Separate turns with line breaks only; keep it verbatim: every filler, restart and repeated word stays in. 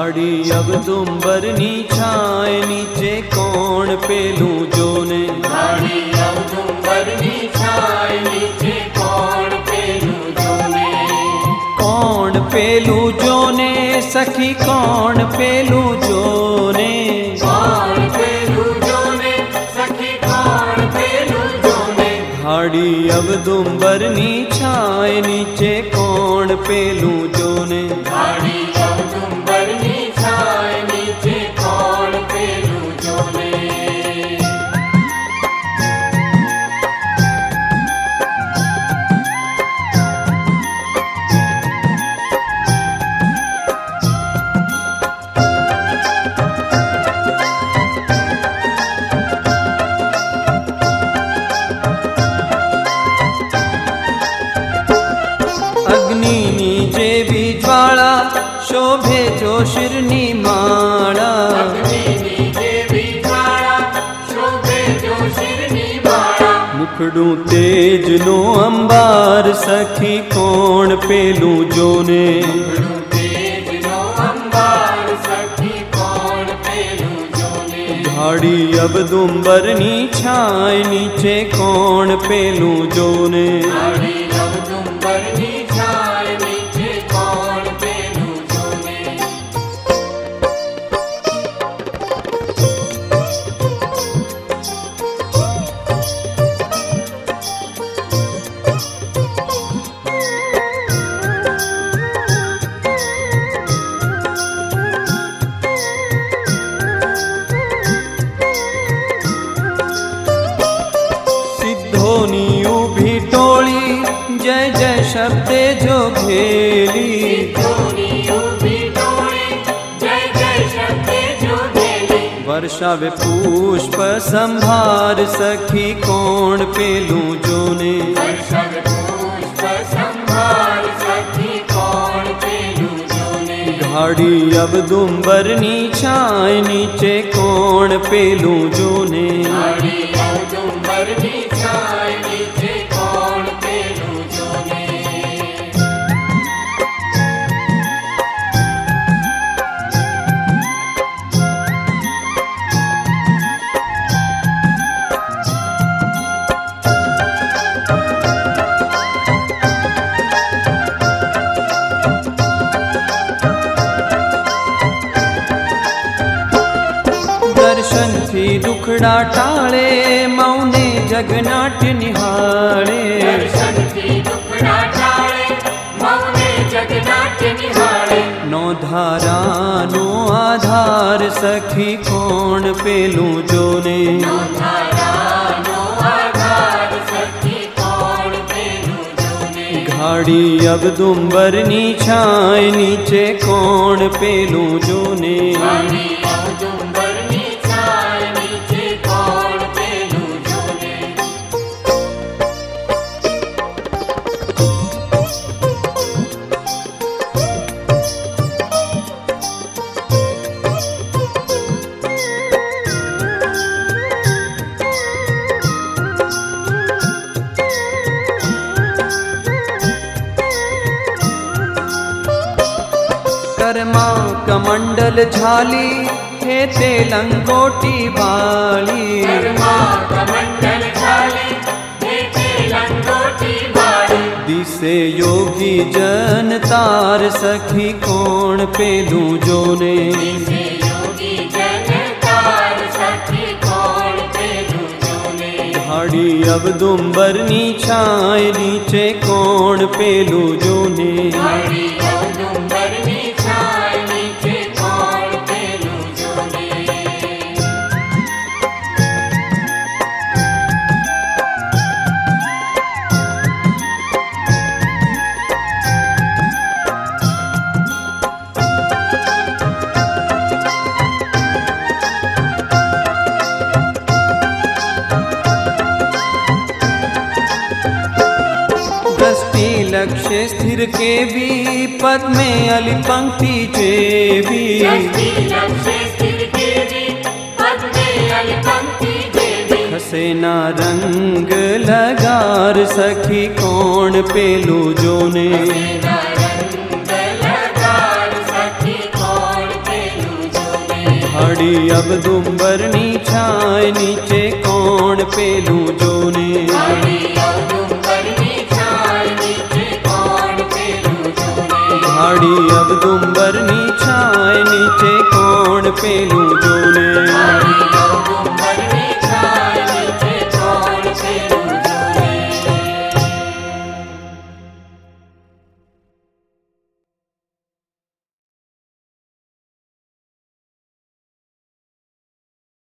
घाड़ी अब दुम्बरनी छाए नीचे कौन पेलू जोने।
घाड़ी अब दुम्बरनी छाए नीचे कौन पेलू जोने।
कौन पेलू जोने सखी कौन पेलू जोने।
कौन पेलू जोने सखी कौन पेलू जोने।
घाड़ी अब दुम्बरनी छाए नीचे कौन पेलू जोने।
घाड़ी अब दुम्बरनी छाए नीचे कौन पेलू जोने।
अग्नि नीचे भी ज्वाला शोभे जो शिरनी माला।
अग्नि नीचे भी ज्वाला शोभे जो शिरनी माला।
मुखड़ू तेज नो अंबार सखी कौन पेलू जोने।
मुखड़ू तेज नो अंबार सखी कौन पेलू जोने।
घाड़ी अब दुम्बरनी छाए नीचे कौन पेलू जोने।
घाड़ी अब दुम्बरनी छाए नीचे कौन पेलू जोने।
सिद्धोनियों भी टोली जय जय शब्दे जो घेली।
सिद्धोनियों भी टोली जय जय शब्दे जो घेली।
वर्षा वे पुष्प संभार सखी कौन पेलू जोने।
वर्षव पुष्प संभार सखी कौन पेलू जोने।
घाड़ी अब दुम्बरनी छाए नीचे कौन पेलू जोने।
घाड़ी अब दुम्बरनी छाए नीचे कौन पेलू जोने।
दर्शन थी दुखड़ा टाले मौने जगनाट्य निहाले।
दर्शन की दुखड़ा टाले मौने जगनाट्य निहाले।
नौ धारा नो आधार सखी कौन पेलू जोने।
नो धारा नो आधार सखी कौन पेलू जोने।
घाड़ी अब दुम्बरनी छाए नीचे कौन पेलू जोने।
घाड़ी अब दुम्बरनी छाए नीचे कौन पेलू जोने।
कर्मा कमंडल झाली हेते लंगोटी बाली।
कर्मा कमंडल झाली हेते लंगोटी बाली।
दिसे योगी जन तार सखी कौन पेलू जोने।
दिसे योगी जन तार सखी कौन पेलू जोने।
घाड़ी अब दुम्बरनी छाए नीचे कौन पेलू जोने।
घाड़ी अब दुम्बरनी छाए नीचे कौन पेलू जोने। दृष्टि लक्ष्य स्थिर के भी पद में अली पंक्ति जेबी। दृष्टि लक्ष्य स्थिर के भी पद में अली पंक्ति जेबी।
खसेना रंग लगार सखी कौन पेलू जोने।
खसेना रंग लगार सखी कौन पेलू
भाड़ी अब दुम्बरनी छाए नीचे कौन पेलू जोने
भाड़ी अब दुम्बरनी छाए नीचे कौन पेलू जोने
भाड़ी अब दुम्बरनी छाए नीचे कौन पेलू जोने